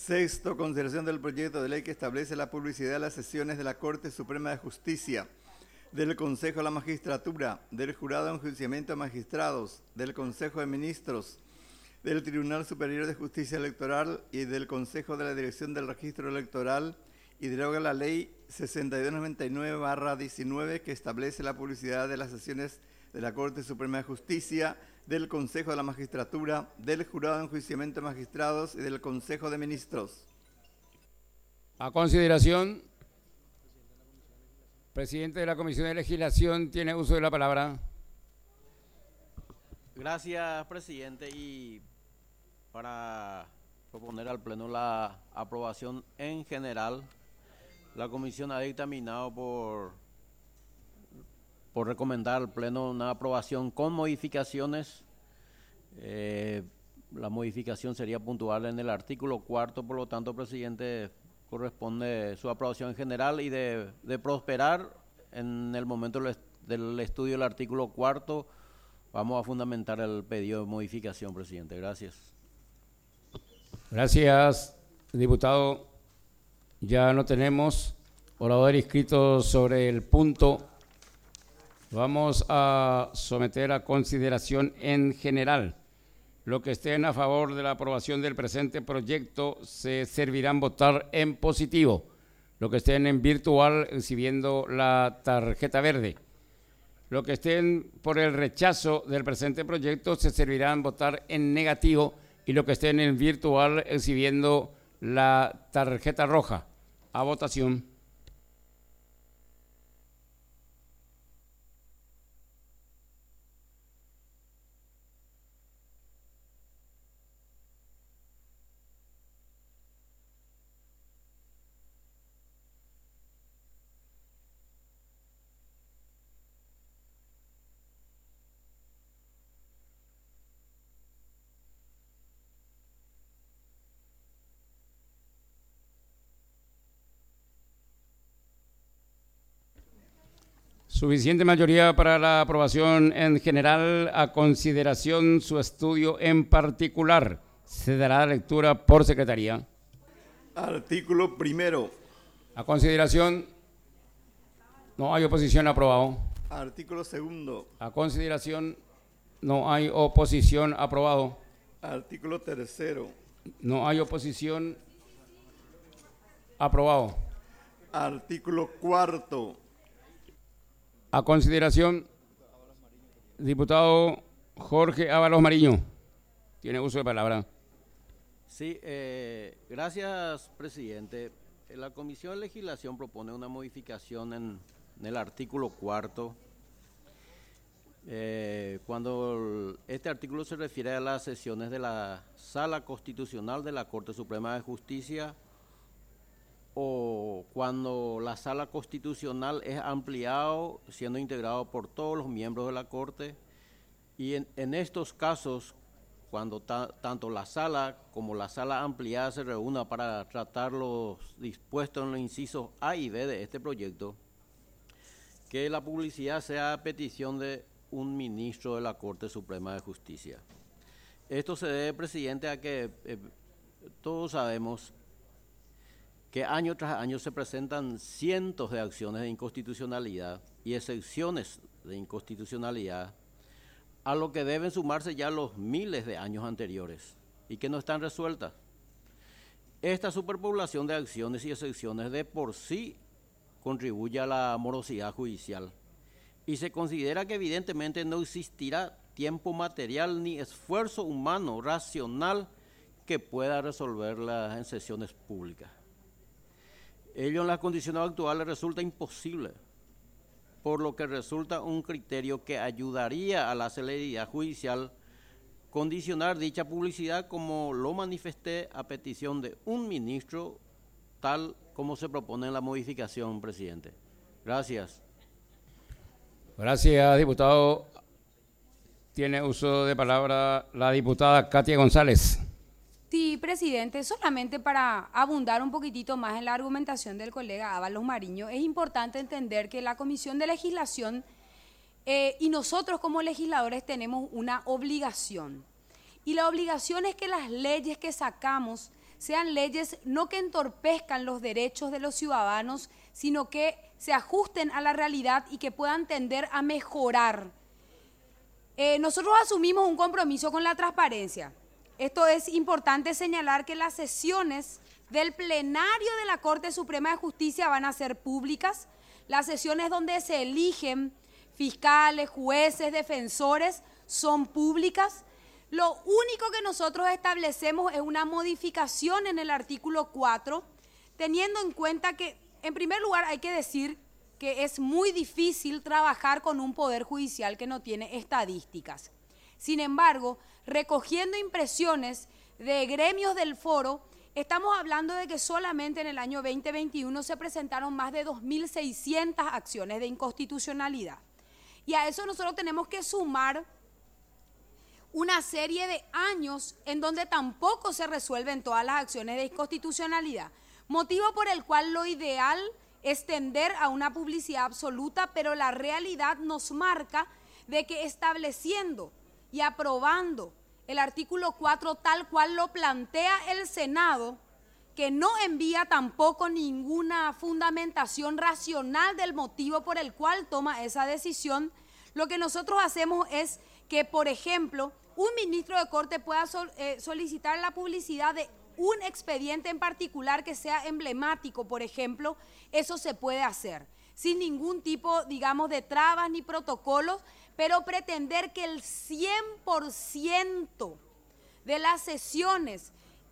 Sexto, consideración del proyecto de ley que establece la publicidad de las sesiones de la Corte Suprema de Justicia, del Consejo de la Magistratura, del Jurado de Enjuiciamiento de Magistrados, del Consejo de Ministros, del Tribunal Superior de Justicia Electoral y del Consejo de la Dirección del Registro Electoral, y deroga la Ley 6299/19 que establece la publicidad de las sesiones de la Corte Suprema de Justicia, del Consejo de la Magistratura, del Jurado de Enjuiciamiento de Magistrados y del Consejo de Ministros. A consideración, presidente de la Comisión de Legislación tiene uso de la palabra. Gracias, presidente, y para proponer al Pleno la aprobación en general, la Comisión ha dictaminado por recomendar al Pleno una aprobación con modificaciones. La modificación sería puntual en el artículo 4, por lo tanto, presidente, corresponde su aprobación en general y de prosperar en el momento del estudio del artículo 4, vamos a fundamentar el pedido de modificación, presidente. Gracias. Gracias, diputado. Ya no tenemos orador inscrito sobre el punto. Vamos a someter a consideración en general. Los que estén a favor de la aprobación del presente proyecto se servirán votar en positivo. Los que estén en virtual recibiendo la tarjeta verde. Los que estén por el rechazo del presente proyecto se servirán votar en negativo, y los que estén en virtual recibiendo la tarjeta roja. A votación. Suficiente mayoría para la aprobación en general. A consideración su estudio en particular. Se dará lectura por secretaría. Artículo primero. A consideración. No hay oposición. Aprobado. Artículo segundo. A consideración. No hay oposición. Aprobado. Artículo tercero. No hay oposición. Aprobado. Artículo cuarto. A consideración, diputado Jorge Ábalos Mariño. Tiene uso de palabra. Sí, gracias, presidente. La Comisión de Legislación propone una modificación en el artículo cuarto. Cuando este artículo se refiere a las sesiones de la Sala Constitucional de la Corte Suprema de Justicia, o cuando la Sala Constitucional es ampliado, siendo integrado por todos los miembros de la Corte, y en estos casos, cuando tanto la Sala como la Sala ampliada se reúna para tratar los dispuestos en los incisos A y B de este proyecto, que la publicidad sea a petición de un ministro de la Corte Suprema de Justicia. Esto se debe, presidente, a que todos sabemos que año tras año se presentan cientos de acciones de inconstitucionalidad y excepciones de inconstitucionalidad, a lo que deben sumarse ya los miles de años anteriores y que no están resueltas. Esta superpoblación de acciones y excepciones de por sí contribuye a la morosidad judicial, y se considera que evidentemente no existirá tiempo material ni esfuerzo humano racional que pueda resolverlas en sesiones públicas. Ello en las condiciones actuales resulta imposible, por lo que resulta un criterio que ayudaría a la celeridad judicial condicionar dicha publicidad, como lo manifesté, a petición de un ministro, tal como se propone en la modificación, presidente. Gracias. Gracias, diputado. Tiene uso de palabra la diputada Katia González. Sí, presidente, solamente para abundar un poquitito más en la argumentación del colega Ábalos Mariño, es importante entender que la Comisión de Legislación y nosotros como legisladores tenemos una obligación. Y la obligación es que las leyes que sacamos sean leyes no que entorpezcan los derechos de los ciudadanos, sino que se ajusten a la realidad y que puedan tender a mejorar. Nosotros asumimos un compromiso con la transparencia. Esto es importante señalar que las sesiones del plenario de la Corte Suprema de Justicia van a ser públicas. Las sesiones donde se eligen fiscales, jueces, defensores son públicas. Lo único que nosotros establecemos es una modificación en el artículo 4, teniendo en cuenta que, en primer lugar, hay que decir que es muy difícil trabajar con un poder judicial que no tiene estadísticas. Sin embargo, recogiendo impresiones de gremios del foro, estamos hablando de que solamente en el año 2021 se presentaron más de 2.600 acciones de inconstitucionalidad. Y a eso nosotros tenemos que sumar una serie de años en donde tampoco se resuelven todas las acciones de inconstitucionalidad, motivo por el cual lo ideal es tender a una publicidad absoluta, pero la realidad nos marca de que estableciendo y aprobando el artículo 4 tal cual lo plantea el Senado, que no envía tampoco ninguna fundamentación racional del motivo por el cual toma esa decisión, lo que nosotros hacemos es que, por ejemplo, un ministro de Corte pueda solicitar la publicidad de un expediente en particular que sea emblemático, por ejemplo, eso se puede hacer, sin ningún tipo, digamos, de trabas ni protocolos, pero pretender que el 100% de las sesiones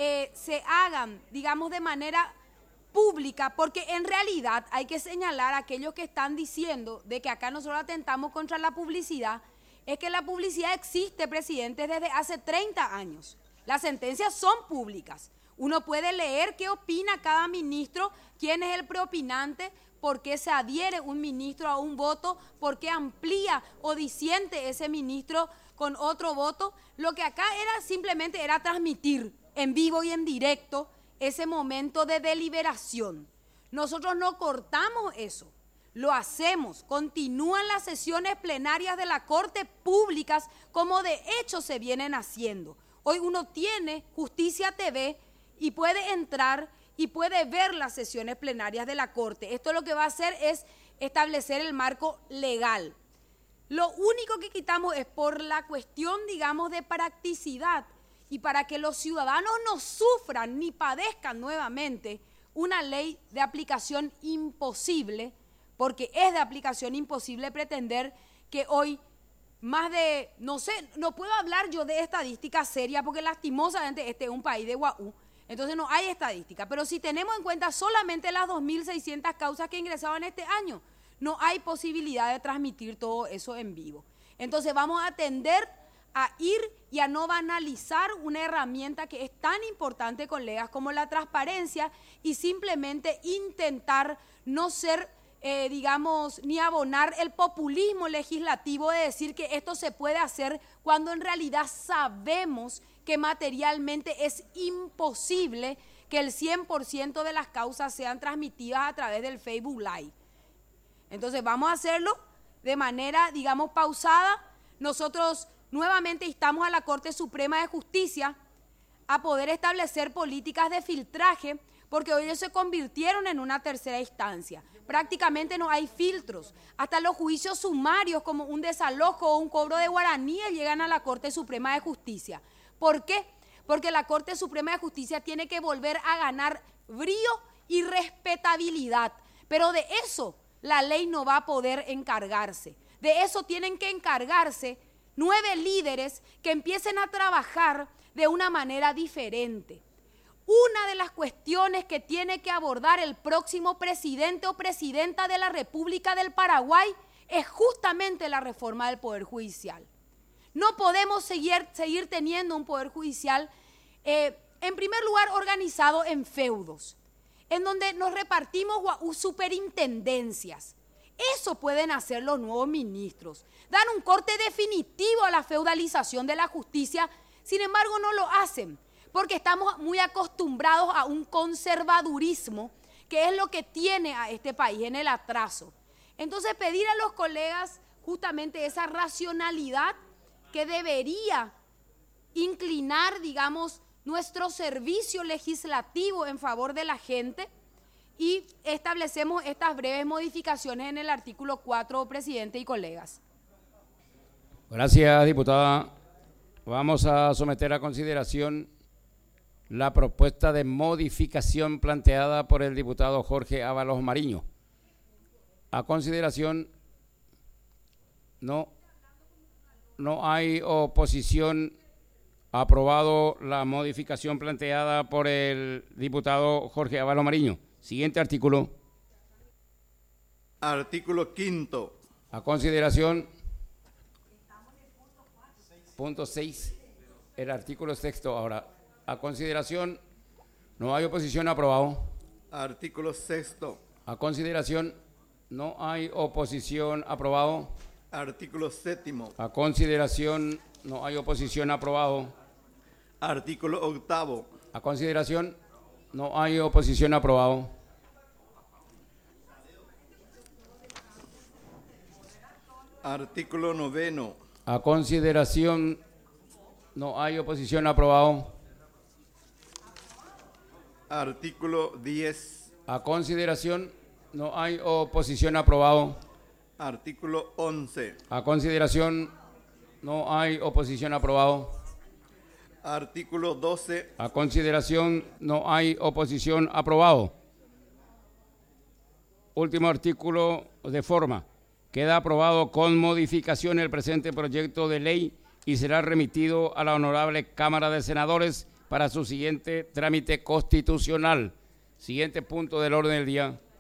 se hagan, digamos, de manera pública, porque en realidad hay que señalar a aquellos que están diciendo de que acá nosotros atentamos contra la publicidad, es que la publicidad existe, presidente, desde hace 30 años. Las sentencias son públicas. Uno puede leer qué opina cada ministro, quién es el preopinante, por qué se adhiere un ministro a un voto, por qué amplía o disiente ese ministro con otro voto. Lo que acá simplemente era transmitir en vivo y en directo ese momento de deliberación. Nosotros no cortamos eso, lo hacemos, continúan las sesiones plenarias de la Corte públicas como de hecho se vienen haciendo. Hoy uno tiene Justicia TV y puede entrar y puede ver las sesiones plenarias de la Corte. Esto lo que va a hacer es establecer el marco legal. Lo único que quitamos es por la cuestión, digamos, de practicidad y para que los ciudadanos no sufran ni padezcan nuevamente una ley de aplicación imposible, porque es de aplicación imposible pretender que hoy más de, no sé, no puedo hablar yo de estadística seria porque lastimosamente este es un país de Guaú, entonces no hay estadística, pero si tenemos en cuenta solamente las 2.600 causas que ingresaban este año, no hay posibilidad de transmitir todo eso en vivo. Entonces vamos a tender a ir y a no banalizar una herramienta que es tan importante, colegas, como la transparencia y simplemente intentar no ser digamos, ni abonar el populismo legislativo de decir que esto se puede hacer cuando en realidad sabemos que materialmente es imposible que el 100% de las causas sean transmitidas a través del Facebook Live. Entonces vamos a hacerlo de manera, digamos, pausada. Nosotros nuevamente instamos a la Corte Suprema de Justicia a poder establecer políticas de filtraje, porque hoy ellos se convirtieron en una tercera instancia. Prácticamente no hay filtros. Hasta los juicios sumarios como un desalojo o un cobro de guaraníes llegan a la Corte Suprema de Justicia. ¿Por qué? Porque la Corte Suprema de Justicia tiene que volver a ganar brío y respetabilidad. Pero de eso la ley no va a poder encargarse. De eso tienen que encargarse 9 líderes que empiecen a trabajar de una manera diferente. Una de las cuestiones que tiene que abordar el próximo presidente o presidenta de la República del Paraguay es justamente la reforma del Poder Judicial. No podemos seguir teniendo un Poder Judicial, en primer lugar, organizado en feudos, en donde nos repartimos superintendencias. Eso pueden hacer los nuevos ministros, dar un corte definitivo a la feudalización de la justicia, sin embargo no lo hacen, porque estamos muy acostumbrados a un conservadurismo, que es lo que tiene a este país en el atraso. Entonces pedir a los colegas justamente esa racionalidad que debería inclinar, digamos, nuestro servicio legislativo en favor de la gente y establecemos estas breves modificaciones en el artículo 4, presidente y colegas. Gracias, diputada. Vamos a someter a consideración la propuesta de modificación planteada por el diputado Jorge Ábalos Mariño. A consideración, no hay oposición. Aprobado la modificación planteada por el diputado Jorge Ábalos Mariño. Siguiente artículo. Artículo 5. A consideración. Punto 6. El artículo 6 ahora. A consideración. No hay oposición. Aprobado. Artículo 6. A consideración. No hay oposición. Aprobado. Artículo 7. A consideración. No hay oposición. Aprobado. Artículo 8. A consideración. No hay oposición. Aprobado. Artículo 9. A consideración. No hay oposición. Aprobado. Artículo 10. A consideración. No hay oposición. Aprobado. Artículo 11. A consideración. No hay oposición. Aprobado. Artículo 12. A consideración. No hay oposición. Aprobado. Último artículo de forma. Queda aprobado con modificación el presente proyecto de ley y será remitido a la Honorable Cámara de Senadores para su siguiente trámite constitucional. Siguiente punto del orden del día.